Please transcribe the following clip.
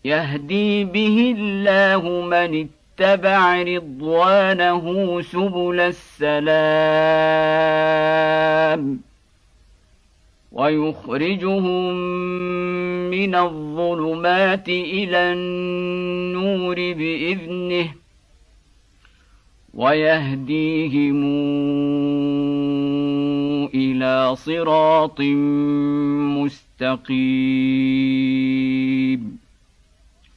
يهدي به الله من اتبع رضوانه سبل السلام ويخرجهم من الظلمات إلى النور بإذنه ويهديهم إلى صراط مستقيم.